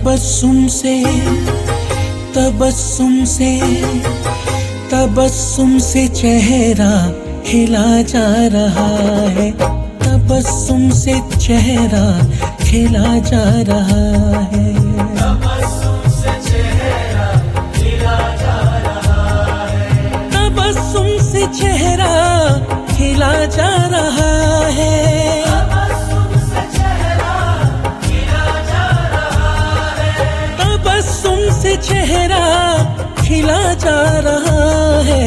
तबस्सुम से चेहरा खिला जा रहा है, तबस्सुम से चेहरा खिला जा रहा है, तबस्सुम से चेहरा खिला जा रहा है, तबस्सुम से चेहरा खिला जा रहा है, तबस्सुम से चेहरा खिला जा रहा है, तबस्सुम से चेहरा खिला जा रहा है।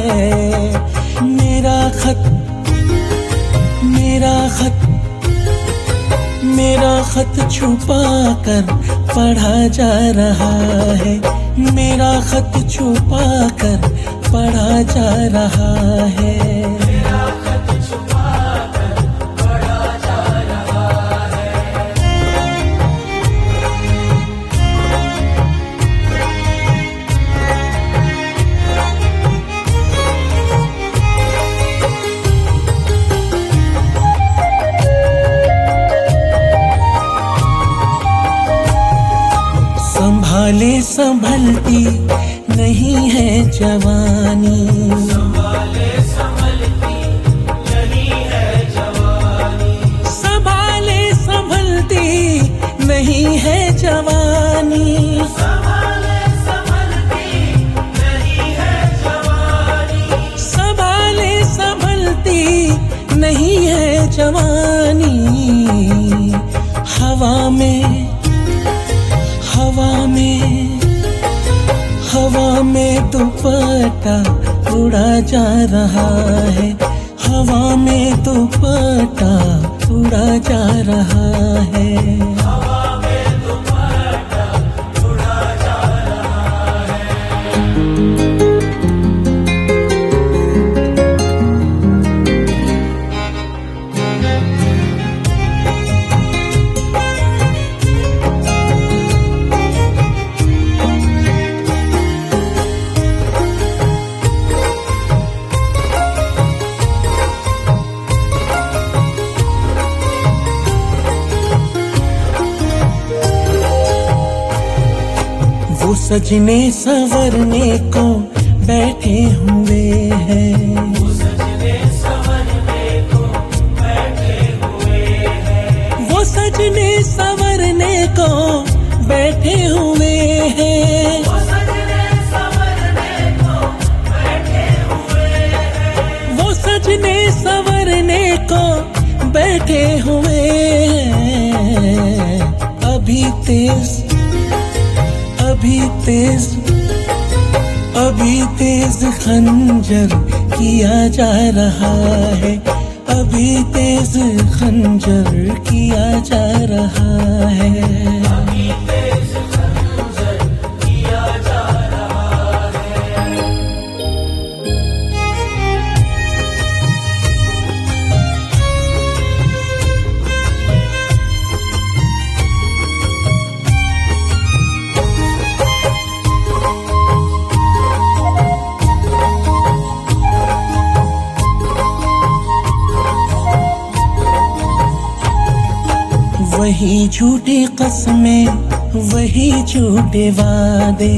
मेरा खत छुपा कर पढ़ा जा रहा है, मेरा खत छुपा कर पढ़ा जा रहा है, मेरा खत छुपा कर पढ़ा जा रहा है। संभाले संभलती नहीं है जवानी, संभाले संभलती नहीं है जवानी, संभाले संभलती नहीं है जवानी, संभाले संभलती नहीं है जवानी, संभाले संभलती नहीं है जवानी। हवा में दुपट्टा उड़ा जा रहा है, हवा में दुपट्टा उड़ा जा रहा है, हवा में दुपट्टा उड़ा जा रहा है। वो सजने संवरने को बैठे हुए हैं, वो सजने संवरने को बैठे हुए हैं, वो सजने संवरने को बैठे हुए हैं, वो सजने संवरने को बैठे हुए हैं, वो सजने संवरने को बैठे हुए हैं। अभी तेज खंजर किया जा रहा है, अभी तेज खंजर किया जा रहा है, अभी तेज खंजर किया जा रहा है। वही झूठी कसमें, वही झूठे वादे,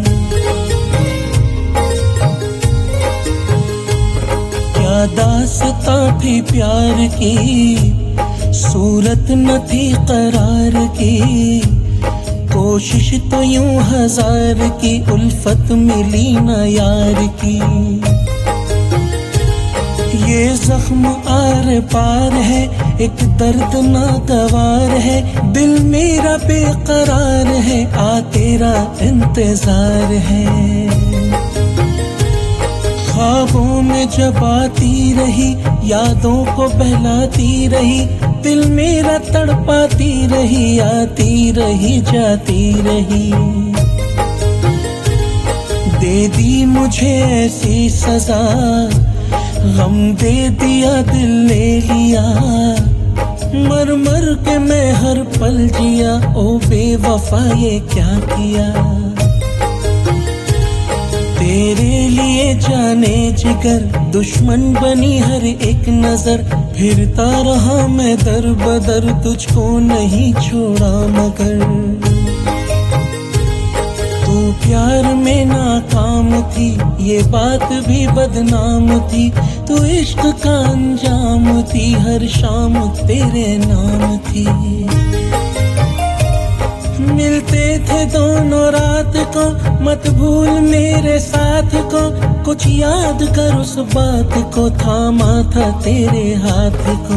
क्या दास्तां थी प्यार की, सूरत न थी करार की, कोशिश तो यूं हजार की, उल्फत मिली न यार की। ये जख्म आर पार है, एक दर्द नागवार है, दिल मेरा बेकरार है, आ तेरा इंतजार है। ख्वाबों में जब आती रही, यादों को बहलाती रही, दिल मेरा तड़पाती रही, आती रही जाती रही। दे दी मुझे ऐसी सजा, गम दे दिया दिल ले लिया, मर मर के मैं हर पल जिया, ओ बेवफा ये क्या किया। तेरे लिए जाने जिगर, दुश्मन बनी हर एक नजर, फिरता रहा मैं दर बदर, तुझको नहीं छोड़ा मगर। प्यार में नाकाम थी, ये बात भी बदनाम थी। तू इश्क का अंजाम थी, हर शाम तेरे नाम थी। मिलते थे दोनों रात को, मत भूल मेरे साथ को। कुछ याद कर उस बात को, थामा था तेरे हाथ को।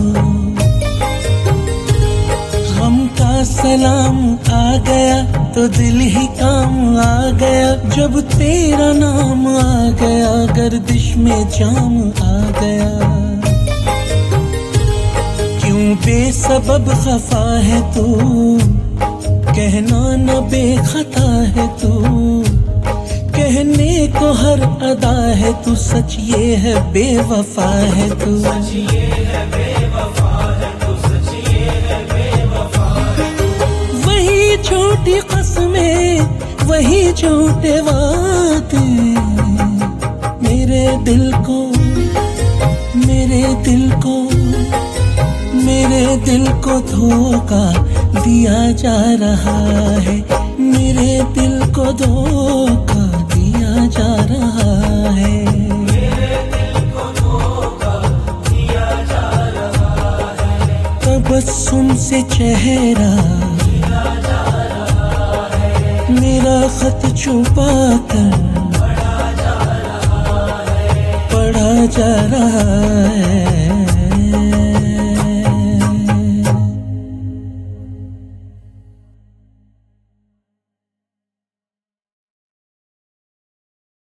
गम का सलाम आ गया तो दिल ही काम आ गया। जब तेरा नाम आ गया, गर्दिश में जाम आ गया। क्यों बेसबब खफा है तू, कहना न बेखता है तू। कहने को हर अदा है तू, सच ये है बेवफा है तू। सच ये है बेवफा है तू, सच ये है बेवफा है तू। वही झूठी कसमें, वही झूठे वादे, मेरे दिल को, मेरे दिल को, मेरे दिल को धोखा दिया जा रहा है। मेरे दिल को धोखा दिया जा रहा है। मेरे दिल को धोखा दिया जा रहा है। तबस्सुम से चेहरा दिया जा रहा है। मेरा खत छुपा कर पढ़ा जा रहा है। पढ़ा जा रहा है।